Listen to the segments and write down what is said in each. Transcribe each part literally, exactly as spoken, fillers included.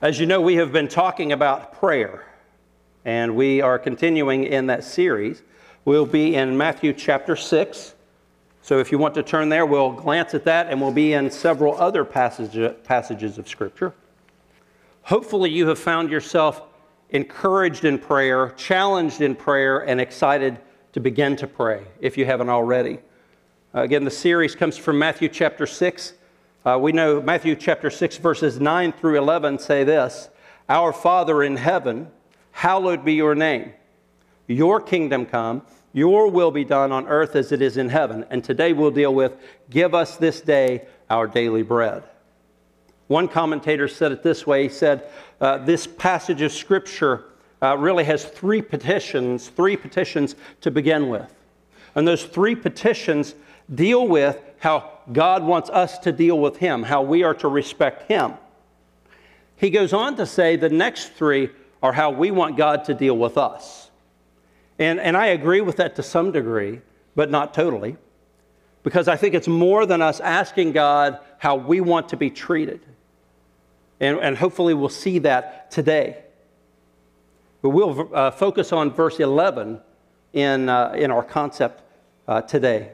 As you know, we have been talking about prayer, and we are continuing in that series. We'll be in Matthew chapter six. So if you want to turn there, we'll glance at that, and we'll be in several other passage, passages of Scripture. Hopefully you have found yourself encouraged in prayer, challenged in prayer, and excited to begin to pray, if you haven't already. Uh, again, the series comes from Matthew chapter six. Uh, we know Matthew chapter six, verses nine through eleven say this: Our Father in heaven, hallowed be your name. Your kingdom come, your will be done on earth as it is in heaven. And today we'll deal with, give us this day our daily bread. One commentator said it this way. He said, uh, this passage of Scripture uh, really has three petitions, three petitions to begin with. And those three petitions deal with how God wants us to deal with Him, how we are to respect Him. He goes on to say the next three are how we want God to deal with us. And, and I agree with that to some degree, but not totally. Because I think it's more than us asking God how we want to be treated. And, and hopefully we'll see that today. But we'll uh, focus on verse eleven in, uh, in our concept uh, today.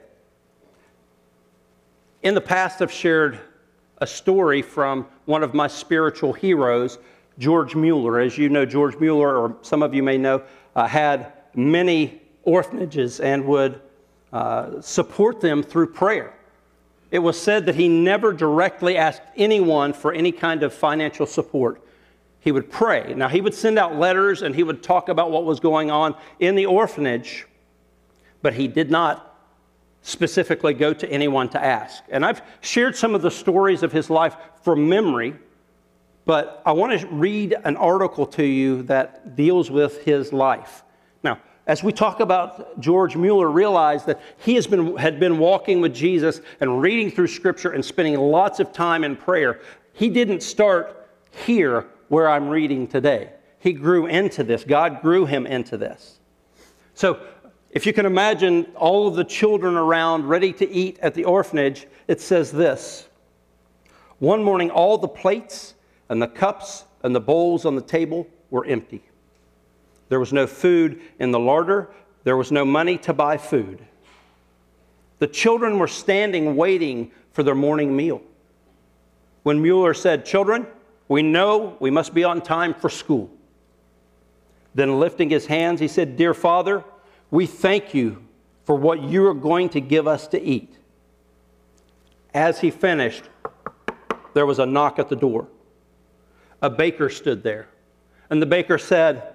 In the past, I've shared a story from one of my spiritual heroes, George Mueller. As you know, George Mueller, or some of you may know, uh, had many orphanages and would uh, support them through prayer. It was said that he never directly asked anyone for any kind of financial support. He would pray. Now, he would send out letters and he would talk about what was going on in the orphanage, but he did not specifically go to anyone to ask. And I've shared some of the stories of his life from memory, but I want to read an article to you that deals with his life. Now, as we talk about George Mueller, realize that he has been had been walking with Jesus and reading through Scripture and spending lots of time in prayer. He didn't start here where I'm reading today. He grew into this. God grew him into this. So, if you can imagine all of the children around ready to eat at the orphanage, it says this: One morning, all the plates and the cups and the bowls on the table were empty. There was no food in the larder. There was no money to buy food. The children were standing waiting for their morning meal. When Mueller said, "Children, we know we must be on time for school." Then lifting his hands, he said, "Dear Father, we thank you for what you are going to give us to eat." As he finished, there was a knock at the door. A baker stood there, and the baker said,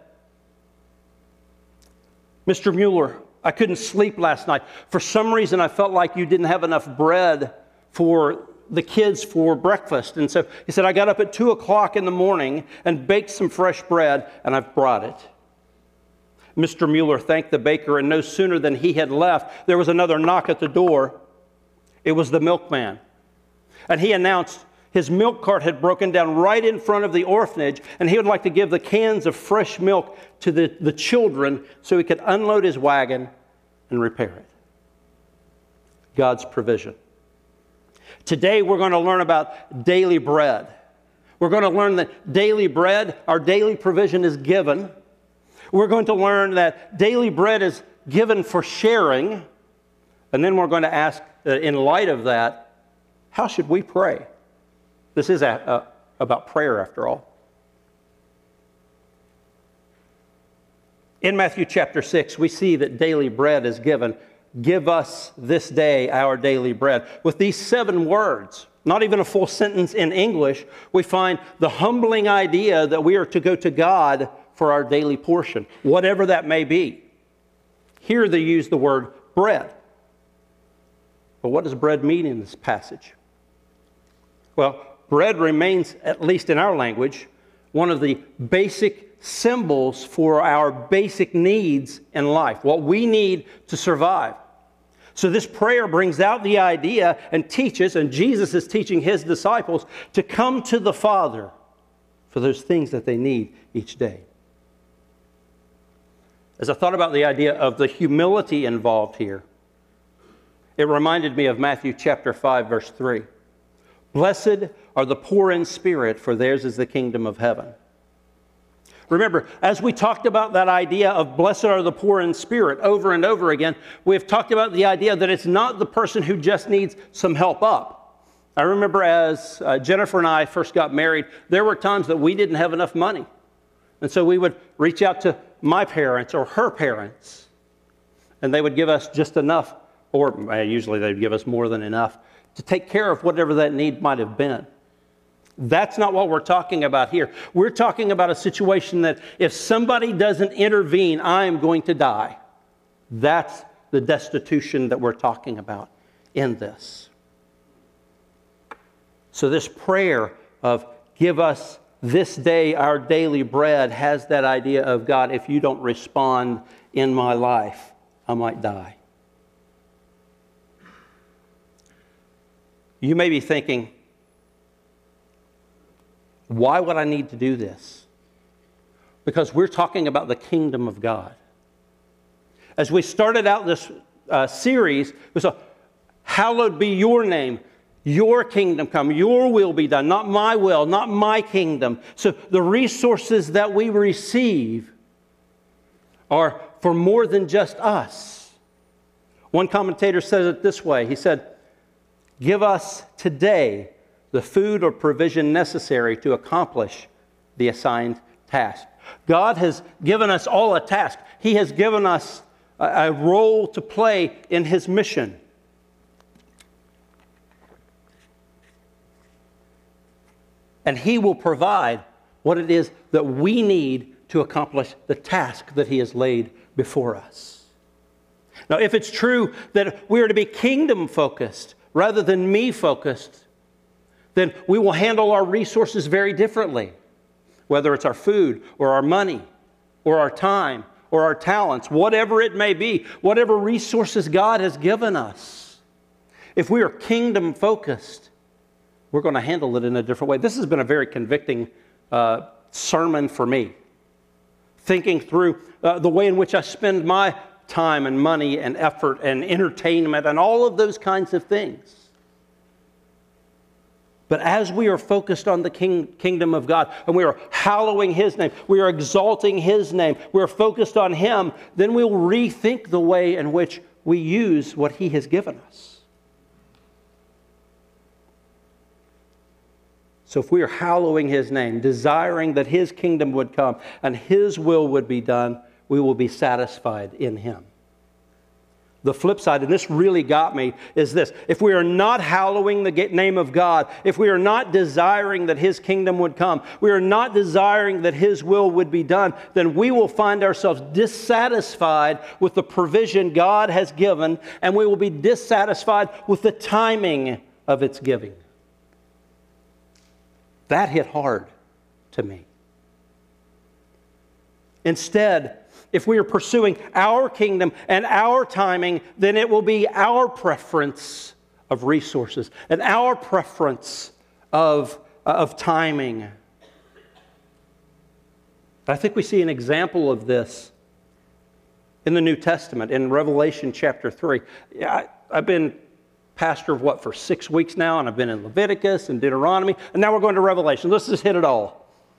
"Mister Mueller, I couldn't sleep last night. For some reason, I felt like you didn't have enough bread for the kids for breakfast. And so he said, I got up at two o'clock in the morning and baked some fresh bread, and I've brought it." Mister Mueller thanked the baker, and no sooner than he had left, there was another knock at the door. It was the milkman. And he announced his milk cart had broken down right in front of the orphanage, and he would like to give the cans of fresh milk to the, the children so he could unload his wagon and repair it. God's provision. Today we're going to learn about daily bread. We're going to learn that daily bread, our daily provision, is given. We're going to learn that daily bread is given for sharing. And then we're going to ask, uh, in light of that, how should we pray? This is a, a, about prayer, after all. In Matthew chapter six, we see that daily bread is given. Give us this day our daily bread. With these seven words, not even a full sentence in English, we find the humbling idea that we are to go to God for our daily portion, whatever that may be. Here they use the word bread. But what does bread mean in this passage? Well, bread remains, at least in our language, one of the basic symbols for our basic needs in life, what we need to survive. So this prayer brings out the idea and teaches, and Jesus is teaching his disciples to come to the Father for those things that they need each day. As I thought about the idea of the humility involved here, it reminded me of Matthew chapter five, verse three. Blessed are the poor in spirit, for theirs is the kingdom of heaven. Remember, as we talked about that idea of blessed are the poor in spirit over and over again, we've talked about the idea that it's not the person who just needs some help up. I remember as uh, Jennifer and I first got married, there were times that we didn't have enough money. And so we would reach out to my parents or her parents, and they would give us just enough, or uh, usually they'd give us more than enough, to take care of whatever that need might have been. That's not what we're talking about here. We're talking about a situation that if somebody doesn't intervene, I am going to die. That's the destitution that we're talking about in this. So this prayer of give us this day our daily bread has that idea of, God, if you don't respond in my life, I might die. You may be thinking, why would I need to do this? Because we're talking about the kingdom of God. As we started out this uh, series, it was a, hallowed be your name, your kingdom come, your will be done, not my will, not my kingdom. So the resources that we receive are for more than just us. One commentator says it this way. He said, give us today the food or provision necessary to accomplish the assigned task. God has given us all a task. He has given us a, a role to play in His mission. And He will provide what it is that we need to accomplish the task that He has laid before us. Now, if it's true that we are to be kingdom-focused rather than me-focused, then we will handle our resources very differently, whether it's our food or our money or our time or our talents, whatever it may be, whatever resources God has given us. If we are kingdom-focused, we're going to handle it in a different way. This has been a very convicting uh, sermon for me, thinking through uh, the way in which I spend my time and money and effort and entertainment and all of those kinds of things. But as we are focused on the king, kingdom of God, and we are hallowing His name, we are exalting His name, we are focused on Him, then we'll rethink the way in which we use what He has given us. So if we are hallowing His name, desiring that His kingdom would come and His will would be done, we will be satisfied in Him. The flip side, and this really got me, is this. If we are not hallowing the name of God, if we are not desiring that His kingdom would come, we are not desiring that His will would be done, then we will find ourselves dissatisfied with the provision God has given, and we will be dissatisfied with the timing of its giving. That hit hard to me. Instead, if we are pursuing our kingdom and our timing, then it will be our preference of resources and our preference of, of timing. I think we see an example of this in the New Testament, in Revelation chapter three. I, I've been pastor of what, for six weeks now, and I've been in Leviticus and Deuteronomy, and now we're going to Revelation. Let's just hit it all.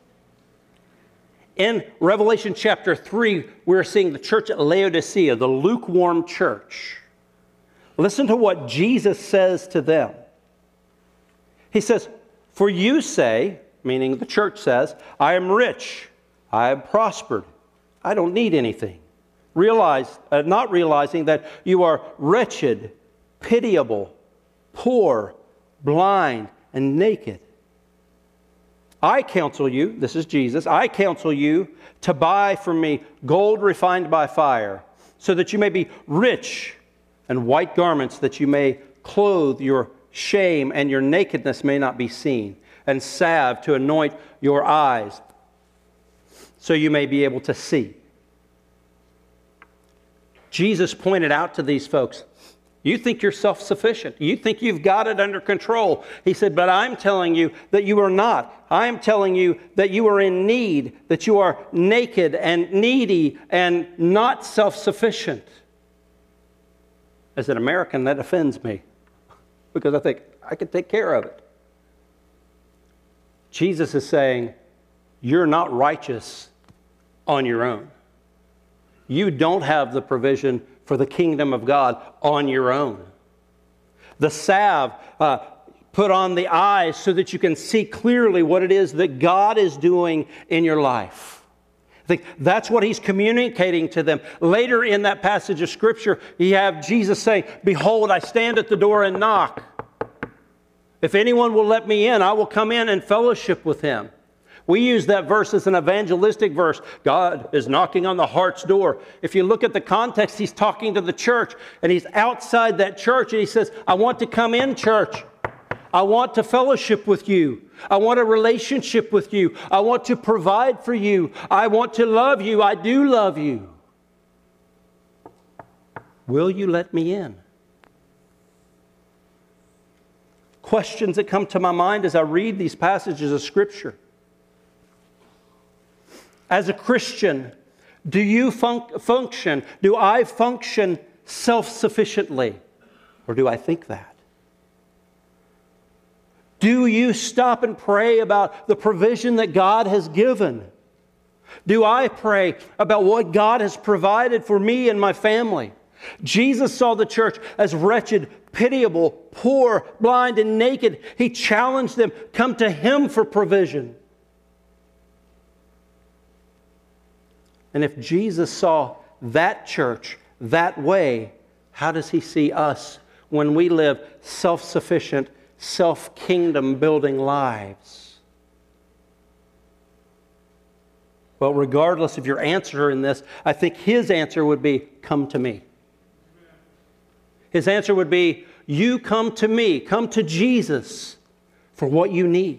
In Revelation chapter three, we're seeing the church at Laodicea, the lukewarm church. Listen to what Jesus says to them. He says, for you say, meaning the church says, I am rich, I have prospered, I don't need anything. Realize, uh, not realizing that you are wretched, pitiable, poor, blind, and naked. I counsel you, this is Jesus, I counsel you to buy from me gold refined by fire, so that you may be rich, and white garments that you may clothe your shame and your nakedness may not be seen, and salve to anoint your eyes, so you may be able to see. Jesus pointed out to these folks, you think you're self-sufficient. You think you've got it under control. He said, but I'm telling you that you are not. I'm telling you that you are in need, that you are naked and needy and not self-sufficient. As an American, that offends me because I think I can take care of it. Jesus is saying, you're not righteous on your own. You don't have the provision for the kingdom of God on your own. The salve uh, put on the eyes so that you can see clearly what it is that God is doing in your life. I think that's what he's communicating to them. Later in that passage of Scripture, you have Jesus saying, behold, I stand at the door and knock. If anyone will let me in, I will come in and fellowship with him. We use that verse as an evangelistic verse. God is knocking on the heart's door. If you look at the context, he's talking to the church, and he's outside that church, and he says, I want to come in, church. I want to fellowship with you. I want a relationship with you. I want to provide for you. I want to love you. I do love you. Will you let me in? Questions that come to my mind as I read these passages of Scripture. As a Christian, do you fun- function, do I function self-sufficiently? Or do I think that? Do you stop and pray about the provision that God has given? Do I pray about what God has provided for me and my family? Jesus saw the church as wretched, pitiable, poor, blind, and naked. He challenged them, come to Him for provision. And if Jesus saw that church that way, how does He see us when we live self-sufficient, self-kingdom building lives? Well, regardless of your answer in this, I think His answer would be, come to me. His answer would be, you come to me, come to Jesus for what you need.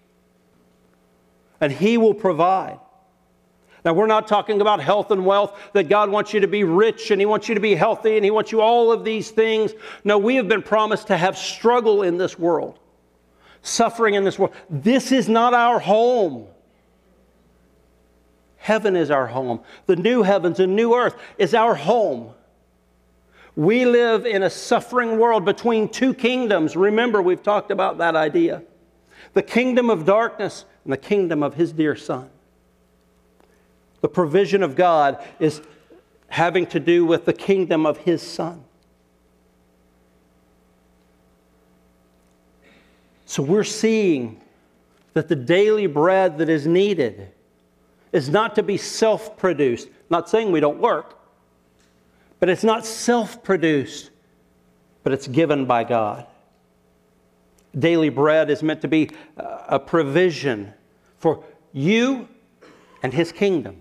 And He will provide. Now, we're not talking about health and wealth, that God wants you to be rich and He wants you to be healthy and He wants you all of these things. No, we have been promised to have struggle in this world, suffering in this world. This is not our home. Heaven is our home. The new heavens and new earth is our home. We live in a suffering world between two kingdoms. Remember, we've talked about that idea. The kingdom of darkness and the kingdom of His dear Son. The provision of God is having to do with the kingdom of His Son. So we're seeing that the daily bread that is needed is not to be self-produced. Not saying we don't work, but it's not self-produced, but it's given by God. Daily bread is meant to be a provision for you and His kingdom.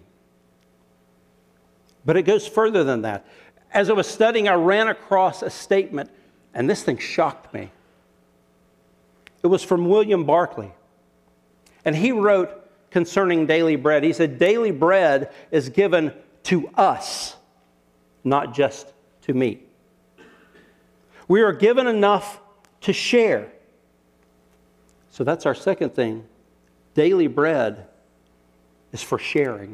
But it goes further than that. As I was studying, I ran across a statement, and this thing shocked me. It was from William Barclay. And he wrote concerning daily bread, he said, daily bread is given to us, not just to me. We are given enough to share. So that's our second thing. Daily bread is for sharing.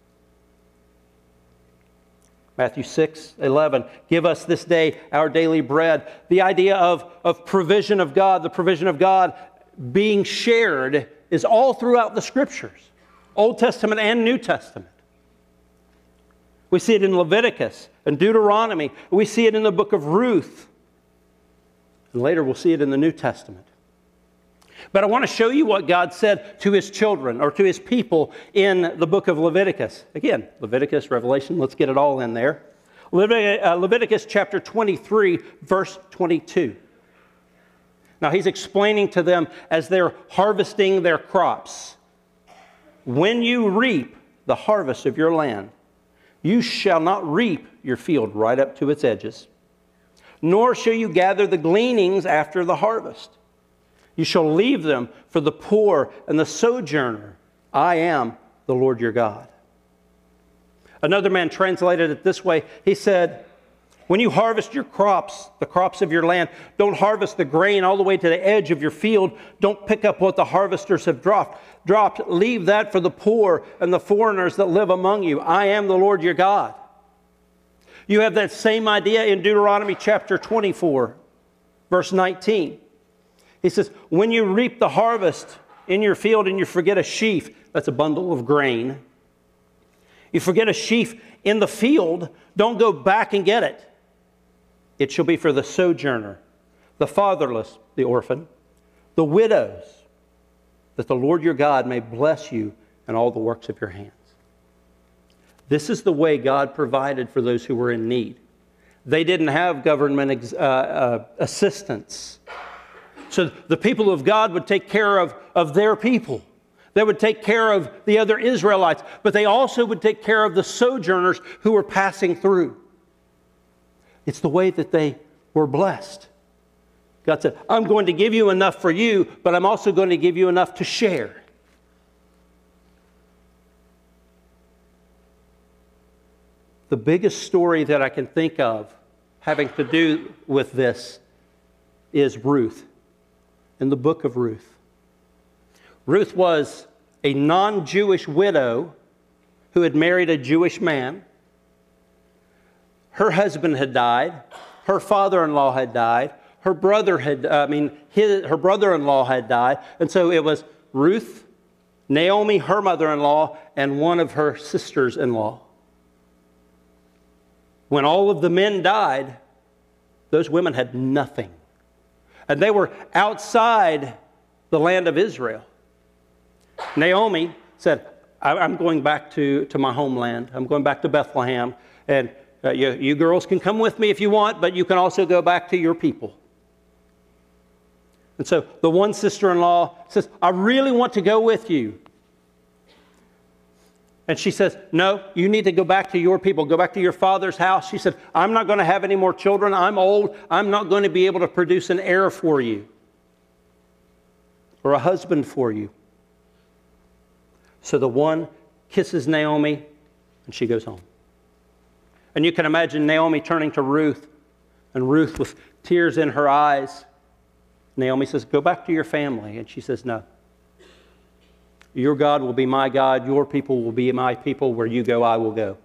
Matthew six eleven, give us this day our daily bread. The idea of, of provision of God, the provision of God being shared is all throughout the Scriptures, Old Testament and New Testament. We see it in Leviticus and Deuteronomy. We see it in the book of Ruth. And later we'll see it in the New Testament. But I want to show you what God said to His children or to His people in the book of Leviticus. Again, Leviticus, Revelation, let's get it all in there. Leviticus chapter twenty-three, verse twenty-two. Now He's explaining to them as they're harvesting their crops. When you reap the harvest of your land, you shall not reap your field right up to its edges, nor shall you gather the gleanings after the harvest. You shall leave them for the poor and the sojourner. I am the Lord your God. Another man translated it this way. He said, when you harvest your crops, the crops of your land, don't harvest the grain all the way to the edge of your field. Don't pick up what the harvesters have dropped. Dropped. Leave that for the poor and the foreigners that live among you. I am the Lord your God. You have that same idea in Deuteronomy chapter twenty-four, verse nineteen. He says, when you reap the harvest, in your field and you forget a sheaf, that's a bundle of grain. You forget a sheaf in the field, don't go back and get it. It shall be for the sojourner, the fatherless, the orphan, the widows, that the Lord your God may bless you in all the works of your hands. This is the way God provided for those who were in need. They didn't have government uh, uh, assistance. So the people of God would take care of, of their people. They would take care of the other Israelites, but they also would take care of the sojourners who were passing through. It's the way that they were blessed. God said, I'm going to give you enough for you, but I'm also going to give you enough to share. The biggest story that I can think of having to do with this is Ruth, in the book of Ruth. Ruth was a non-Jewish widow who had married a Jewish man. Her husband had died. Her father-in-law had died. Her brother had, I mean, his, her brother-in-law had died. And so it was Ruth, Naomi, her mother-in-law, and one of her sisters-in-law. When all of the men died, those women had nothing. And they were outside the land of Israel. Naomi said, I'm going back to, to my homeland. I'm going back to Bethlehem. And uh, you, you girls can come with me if you want, but you can also go back to your people. And so the one sister-in-law says, I really want to go with you. And she says, no, you need to go back to your people. Go back to your father's house. She said, I'm not going to have any more children. I'm old. I'm not going to be able to produce an heir for you or a husband for you. So the one kisses Naomi and she goes home. And you can imagine Naomi turning to Ruth, and Ruth with tears in her eyes. Naomi says, go back to your family. And she says, no. Your God will be my God. Your people will be my people. Where you go, I will go.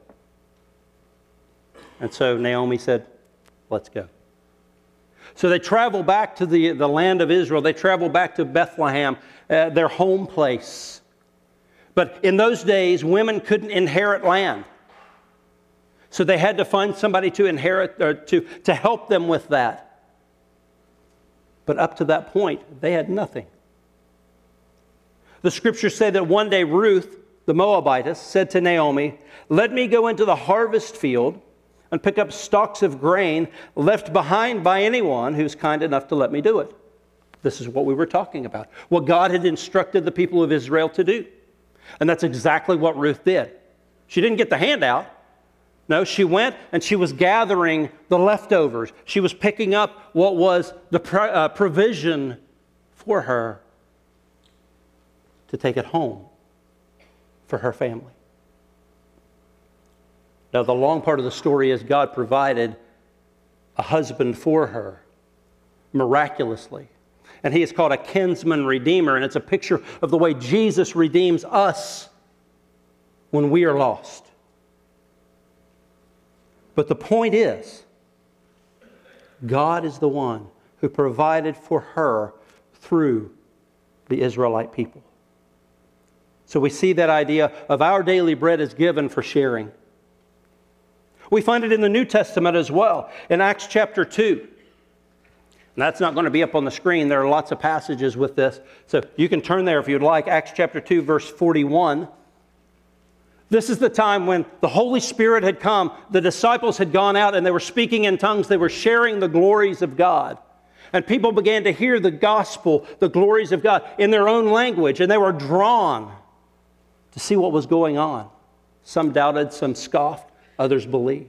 And so Naomi said, let's go. So they travel back to the, the land of Israel. They travel back to Bethlehem, uh, their home place. But in those days, women couldn't inherit land. So they had to find somebody to inherit, or to, to help them with that. But up to that point, they had nothing. The scriptures say that one day Ruth, the Moabitess, said to Naomi, let me go into the harvest field and pick up stalks of grain left behind by anyone who's kind enough to let me do it. This is what we were talking about. What God had instructed the people of Israel to do. And that's exactly what Ruth did. She didn't get the handout. No, she went and she was gathering the leftovers. She was picking up what was the pro- uh, provision for her to take it home for her family. Now, the long part of the story is God provided a husband for her miraculously. And he is called a kinsman redeemer, and it's a picture of the way Jesus redeems us when we are lost. But the point is, God is the one who provided for her through the Israelite people. So we see that idea of our daily bread is given for sharing. We find it in the New Testament as well, in Acts chapter two. And that's not going to be up on the screen. There are lots of passages with this. So you can turn there if you'd like. Acts chapter two, verse forty-one. This is the time when the Holy Spirit had come. The disciples had gone out and they were speaking in tongues. They were sharing the glories of God. And people began to hear the gospel, the glories of God, in their own language. And they were drawn to see what was going on. Some doubted, some scoffed, others believed.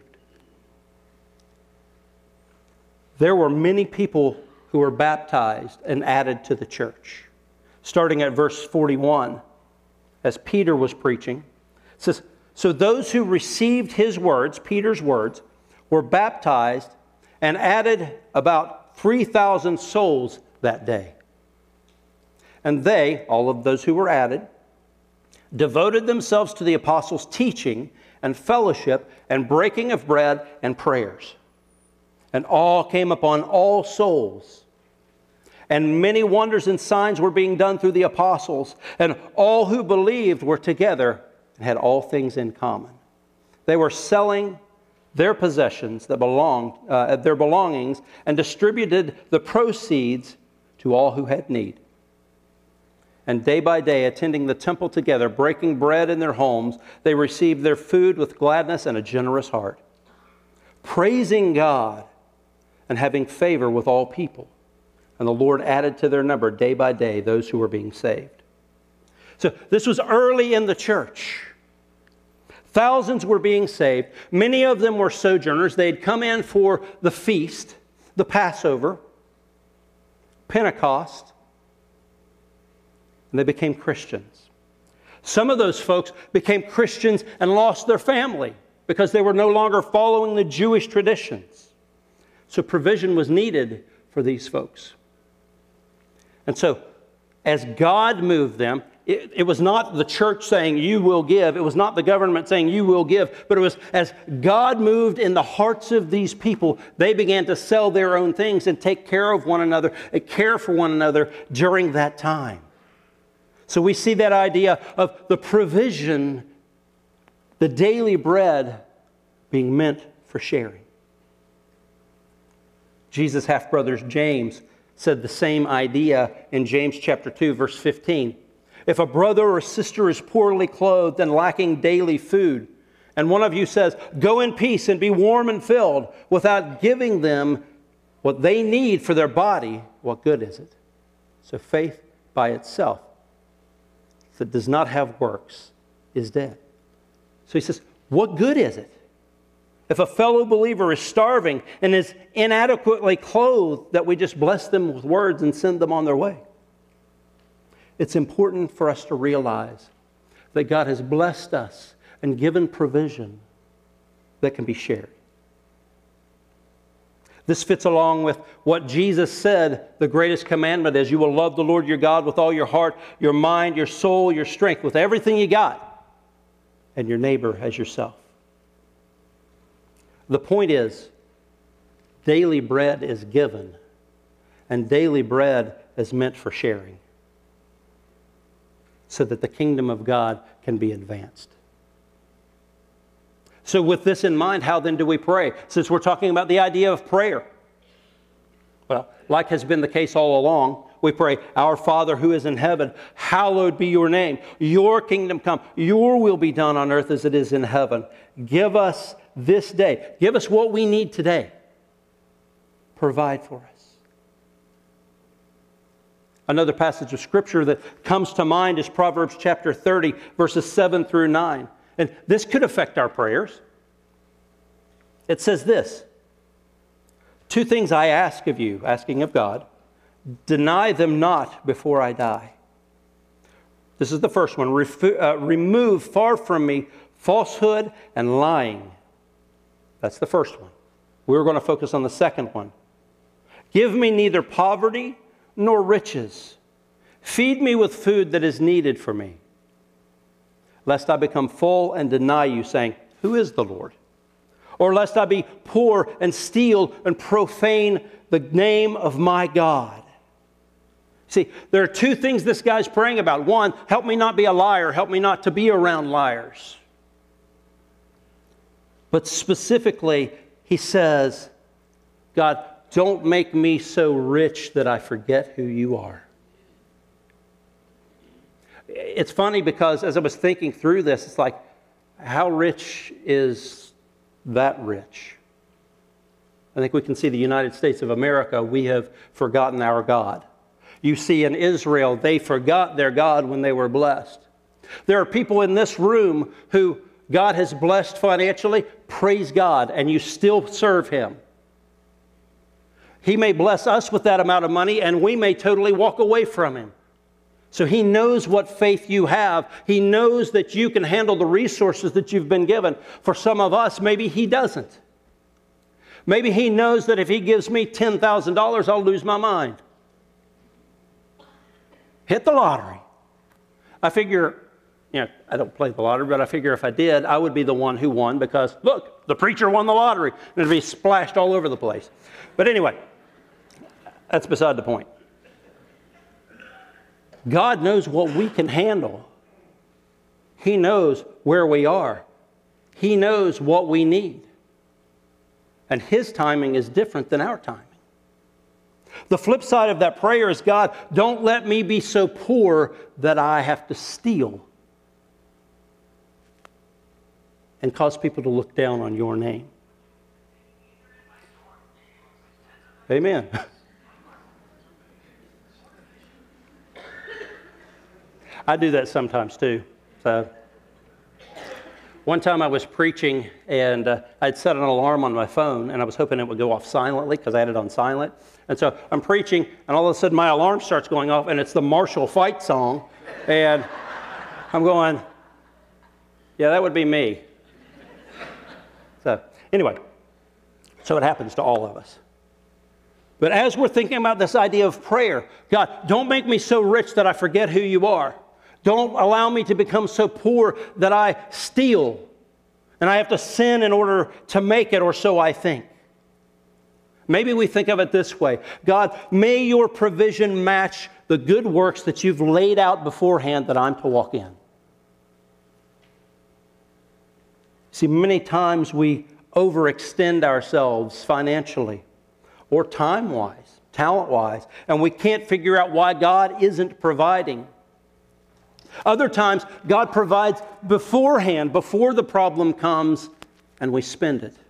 There were many people who were baptized and added to the church. Starting at verse forty-one, as Peter was preaching, it says, so those who received his words, Peter's words, were baptized and added about three thousand souls that day. And they, all of those who were added, devoted themselves to the apostles' teaching and fellowship and breaking of bread and prayers. And awe came upon all souls. And many wonders and signs were being done through the apostles. And all who believed were together and had all things in common. They were selling their possessions that belonged, uh, their belongings, and distributed the proceeds to all who had need. And day by day, attending the temple together, breaking bread in their homes, they received their food with gladness and a generous heart, praising God and having favor with all people. And the Lord added to their number day by day those who were being saved. So this was early in the church. Thousands were being saved. Many of them were sojourners. They had come in for the feast, the Passover, Pentecost, and they became Christians. Some of those folks became Christians and lost their family because they were no longer following the Jewish traditions. So provision was needed for these folks. And so, as God moved them, it, it was not the church saying, you will give. It was not the government saying, you will give. But it was as God moved in the hearts of these people, they began to sell their own things and take care of one another, and care for one another during that time. So we see that idea of the provision, the daily bread being meant for sharing. Jesus' half-brothers, James, said the same idea in James chapter two, verse fifteen. If a brother or sister is poorly clothed and lacking daily food, and one of you says, go in peace and be warm and filled, without giving them what they need for their body, what good is it? So faith by itself, if it does not have works, is dead. So he says, what good is it? If a fellow believer is starving and is inadequately clothed, that we just bless them with words and send them on their way. It's important for us to realize that God has blessed us and given provision that can be shared. This fits along with what Jesus said the greatest commandment is. You will love the Lord your God with all your heart, your mind, your soul, your strength, with everything you got, and your neighbor as yourself. The point is, daily bread is given, and daily bread is meant for sharing, so that the kingdom of God can be advanced. So with this in mind, how then do we pray? Since we're talking about the idea of prayer. Well, like has been the case all along, we pray, Our Father who is in heaven, hallowed be your name. Your kingdom come. Your will be done on earth as it is in heaven. Give us this day. Give us what we need today. Provide for us. Another passage of Scripture that comes to mind is Proverbs chapter thirty, verses seven through nine. And this could affect our prayers. It says this, two things I ask of you, asking of God, deny them not before I die. This is the first one. Refu- uh, remove far from me falsehood and lying. That's the first one. We're going to focus on the second one. Give me neither poverty nor riches. Feed me with food that is needed for me, lest I become full and deny you, saying, who is the Lord? Or lest I be poor and steal and profane the name of my God. See, there are two things this guy's praying about. One, help me not be a liar. Help me not to be around liars. But specifically, he says, God, don't make me so rich that I forget who you are. It's funny because as I was thinking through this, it's like, how rich is that rich? I think we can see the United States of America, we have forgotten our God. You see in Israel, they forgot their God when they were blessed. There are people in this room who God has blessed financially. Praise God, and you still serve Him. He may bless us with that amount of money, and we may totally walk away from Him. So He knows what faith you have. He knows that you can handle the resources that you've been given. For some of us, maybe He doesn't. Maybe He knows that if He gives me ten thousand dollars, I'll lose my mind. Hit the lottery. I figure, you know, I don't play the lottery, but I figure if I did, I would be the one who won because, look, the preacher won the lottery. And it'd be splashed all over the place. But anyway, that's beside the point. God knows what we can handle. He knows where we are. He knows what we need. And His timing is different than our timing. The flip side of that prayer is, God, don't let me be so poor that I have to steal and cause people to look down on your name. Amen. I do that sometimes too. So, one time I was preaching and uh, I'd set an alarm on my phone and I was hoping it would go off silently because I had it on silent. And so I'm preaching and all of a sudden my alarm starts going off and it's the Marshall Fight song. And I'm going, yeah, that would be me. So anyway, so it happens to all of us. But as we're thinking about this idea of prayer, God, don't make me so rich that I forget who you are. Don't allow me to become so poor that I steal and I have to sin in order to make it, or so I think. Maybe we think of it this way. God, may your provision match the good works that you've laid out beforehand that I'm to walk in. See, many times we overextend ourselves financially or time-wise, talent-wise, and we can't figure out why God isn't providing. Other times, God provides beforehand, before the problem comes, and we spend it.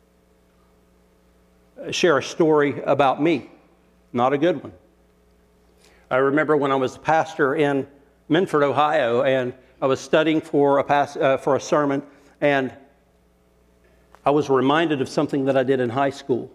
I'll share a story about me, not a good one. I remember when I was a pastor in Minford, Ohio, and I was studying for a, pas- uh, for a sermon, and I was reminded of something that I did in high school.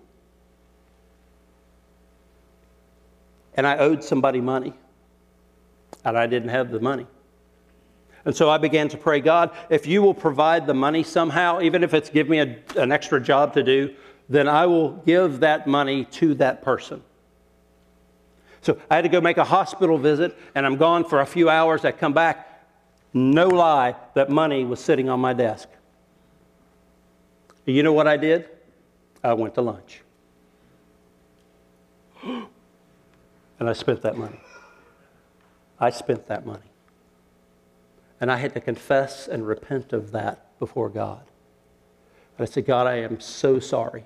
And I owed somebody money, and I didn't have the money. And so I began to pray, God, if you will provide the money somehow, even if it's give me a, an extra job to do, then I will give that money to that person. So I had to go make a hospital visit, and I'm gone for a few hours. I come back, no lie, that money was sitting on my desk. You know what I did? I went to lunch. And I spent that money. I spent that money. And I had to confess and repent of that before God. And I said, God, I am so sorry.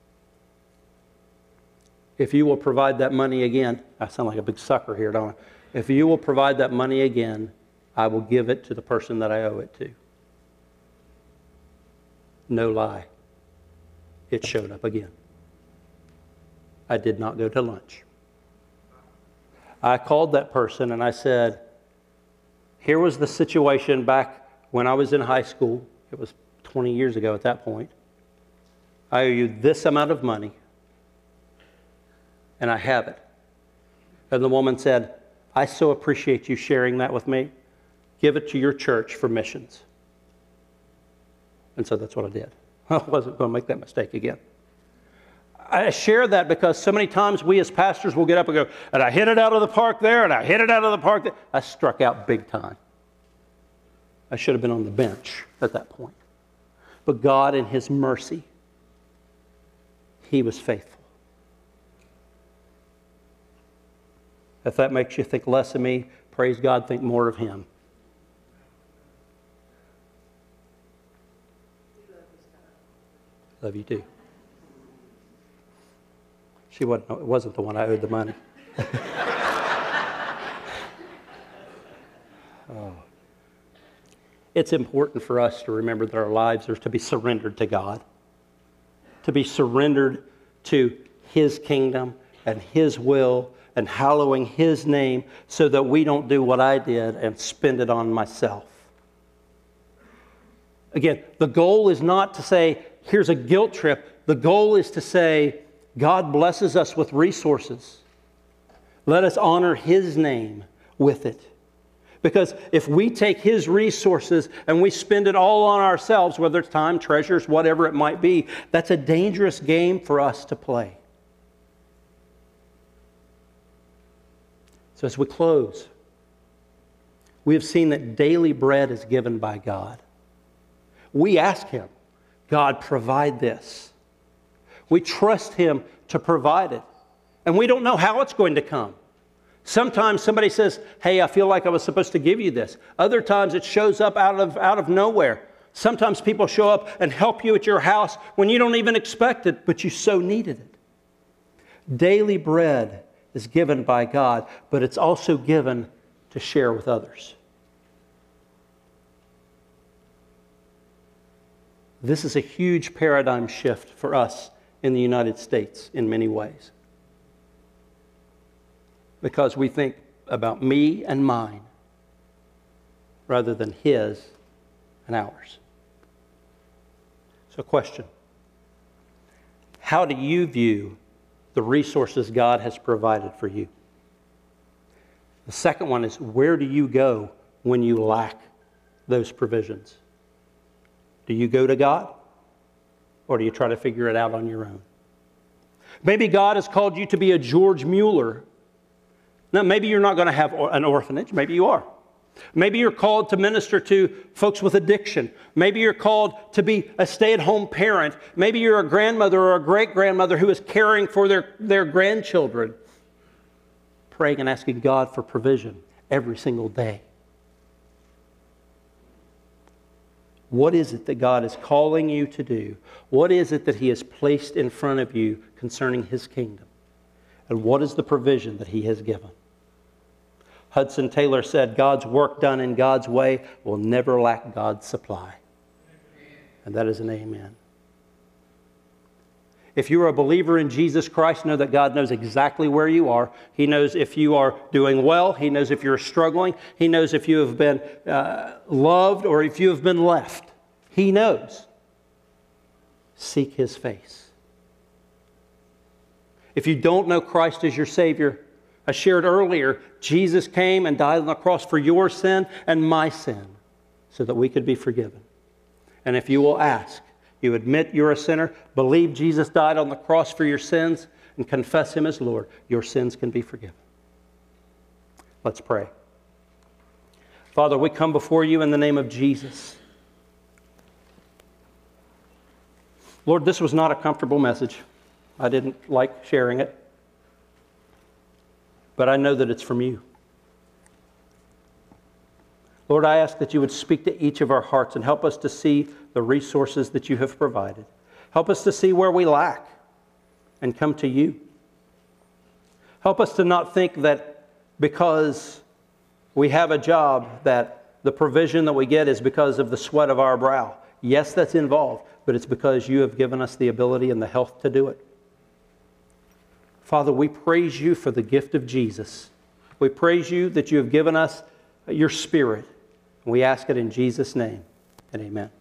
If you will provide that money again, I sound like a big sucker here, don't I? If you will provide that money again, I will give it to the person that I owe it to. No lie. It showed up again. I did not go to lunch. I called that person and I said, here was the situation back when I was in high school. It was twenty years ago at that point. I owe you this amount of money, and I have it. And the woman said, I so appreciate you sharing that with me. Give it to your church for missions. And so that's what I did. I wasn't going to make that mistake again. I share that because so many times we as pastors will get up and go, and I hit it out of the park there, and I hit it out of the park there. I struck out big time. I should have been on the bench at that point. But God, in His mercy, He was faithful. If that makes you think less of me, praise God, think more of Him. Love you too. She wasn't, it wasn't the one I owed the money. Oh. It's important for us to remember that our lives are to be surrendered to God, to be surrendered to His kingdom and His will and hallowing His name so that we don't do what I did and spend it on myself. Again, the goal is not to say, here's a guilt trip. The goal is to say, God blesses us with resources. Let us honor His name with it. Because if we take His resources and we spend it all on ourselves, whether it's time, treasures, whatever it might be, that's a dangerous game for us to play. So as we close, we have seen that daily bread is given by God. We ask Him, God, provide this. We trust Him to provide it. And we don't know how it's going to come. Sometimes somebody says, hey, I feel like I was supposed to give you this. Other times it shows up out of, out of nowhere. Sometimes people show up and help you at your house when you don't even expect it, but you so needed it. Daily bread is given by God, but it's also given to share with others. This is a huge paradigm shift for us in the United States in many ways. Because we think about me and mine rather than his and ours. So, question. How do you view the resources God has provided for you? The second one is, where do you go when you lack those provisions? Do you go to God, or do you try to figure it out on your own? Maybe God has called you to be a George Mueller. Now, maybe you're not going to have an orphanage. Maybe you are. Maybe you're called to minister to folks with addiction. Maybe you're called to be a stay-at-home parent. Maybe you're a grandmother or a great-grandmother who is caring for their, their grandchildren. Praying and asking God for provision every single day. What is it that God is calling you to do? What is it that He has placed in front of you concerning His kingdom? And what is the provision that He has given? Hudson Taylor said, God's work done in God's way will never lack God's supply. And that is an amen. If you're a believer in Jesus Christ, know that God knows exactly where you are. He knows if you are doing well. He knows if you're struggling. He knows if you have been uh, loved or if you have been left. He knows. Seek His face. If you don't know Christ as your Savior, I shared earlier, Jesus came and died on the cross for your sin and my sin so that we could be forgiven. And if you will ask, you admit you're a sinner, believe Jesus died on the cross for your sins, and confess Him as Lord, your sins can be forgiven. Let's pray. Father, we come before you in the name of Jesus. Lord, this was not a comfortable message. I didn't like sharing it. But I know that it's from you. Lord, I ask that you would speak to each of our hearts and help us to see the resources that you have provided. Help us to see where we lack and come to you. Help us to not think that because we have a job that the provision that we get is because of the sweat of our brow. Yes, that's involved, but it's because you have given us the ability and the health to do it. Father, we praise you for the gift of Jesus. We praise you that you have given us your Spirit. We ask it in Jesus' name, and amen.